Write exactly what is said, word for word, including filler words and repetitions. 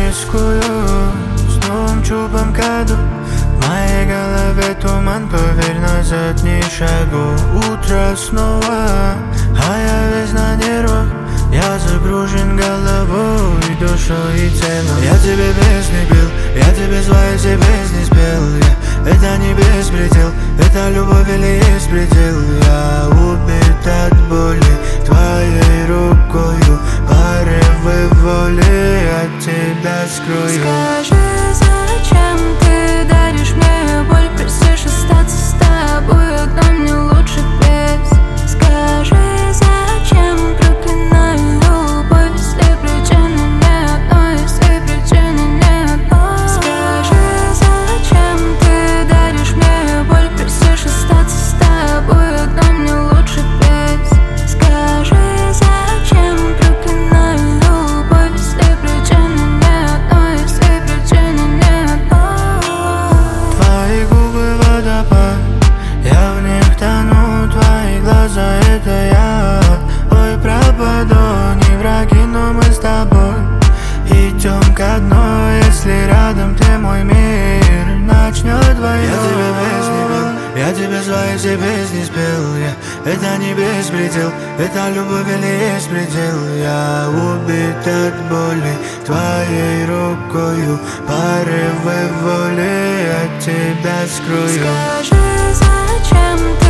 рискую с новым чубом году. В моей голове туман, поверь, назад не шагу. Утро снова, а я весь на нервах. Я загружен головой, душой и телом. Я тебе песни пел, я тебе свои все песни спел. Я, это не беспредел, это любовь или есть предел. Я убит от боли твоей рукою, порывы воли от тебя скрою. Скажи, зачем ты даришь мне боль? Просишь остаться с тобой, но мне лучше без. Скажи, зачем проклинаю любовь, если причины не одной, если причины не одной? Скажи, зачем ты даришь мне боль? Просишь остаться с тобой, но мне лучше без. Скажи, зачем проклинаю любовь, если причины не одной, если причины не одной? Твои губы водопад, я в них тону, твои глаза это я. Ой, пропаду, не враги, но мы с тобой идем ко дну, если рядом ты, мой мир начнет войну. Я тебе песни пел, я тебе свои все песни спел. Я, это не беспредел, это любовь или есть предел. Я убит от боли твоей рукою, порывы воли от тебя скрою. Скажи, зачем ты